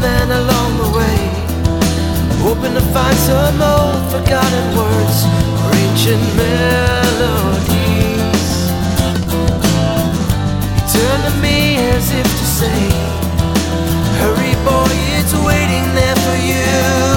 then along the way, hoping to find some old forgotten words or ancient melodies. He turned to me as if to say, hurry boy, it's waiting there for you.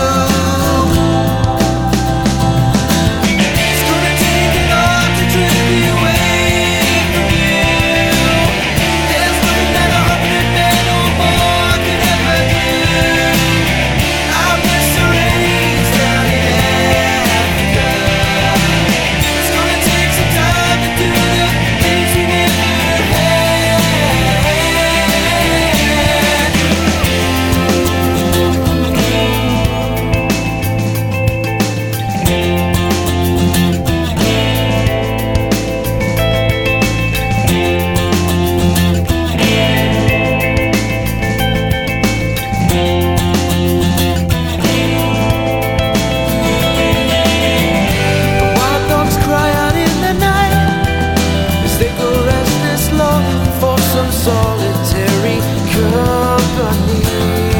Solitary company.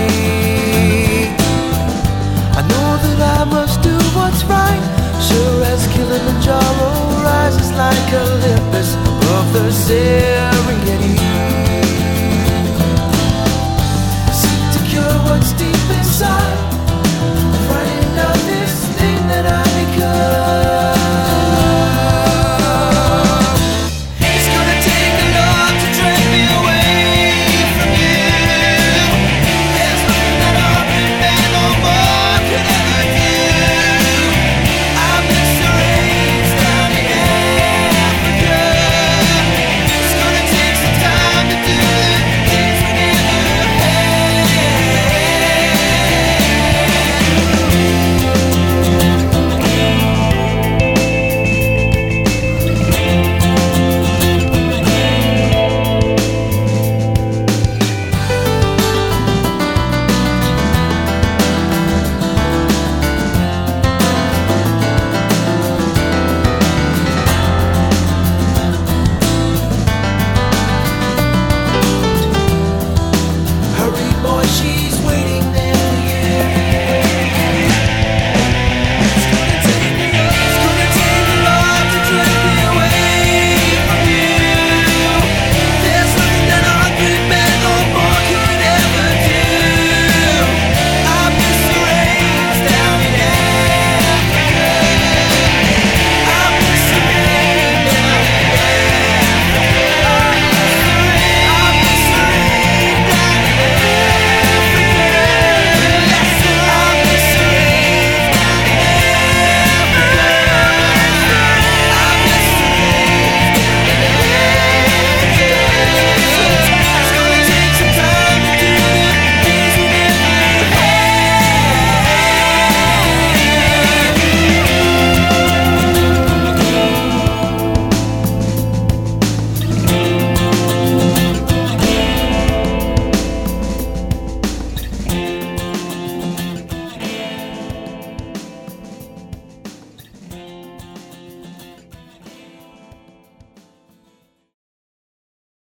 I know that I must do what's right, sure as Kilimanjaro rises like Olympus above the sea.